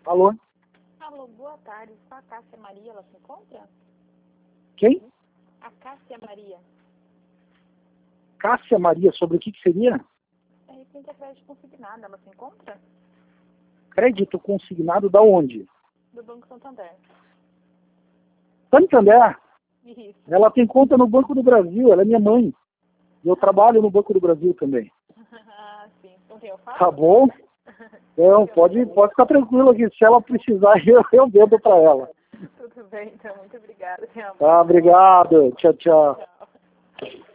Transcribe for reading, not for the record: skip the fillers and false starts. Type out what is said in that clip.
Alô? Alô, boa tarde. A Cássia Maria, ela se encontra? Quem? A Cássia Maria. Cássia Maria, sobre o que seria? É referente a crédito consignado, ela se encontra? Crédito consignado da onde? Do Banco Santander. Santander? Isso. Ela tem conta no Banco do Brasil, ela é minha mãe. E eu trabalho no Banco do Brasil também. Ah, sim. Então eu falo? Tá bom? Não, pode ficar tranquilo aqui. Se ela precisar, eu vendo para ela. Tudo bem, então. Muito obrigada. Tá, obrigado. Tchau, tchau. Tchau.